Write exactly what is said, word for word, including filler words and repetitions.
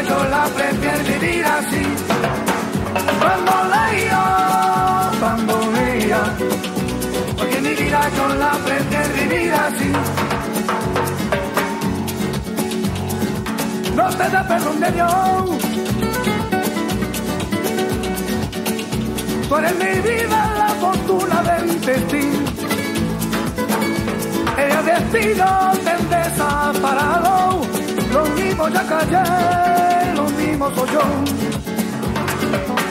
vida yo la prefiero vivir así. Cuando leía, cuando leía, porque mi vida yo la prefiero vivir así. No te da perdón de Dios, tú eres mi vida, la fortuna del destino. El destino te desaparado, lo mismo ya callé, lo mismo soy yo.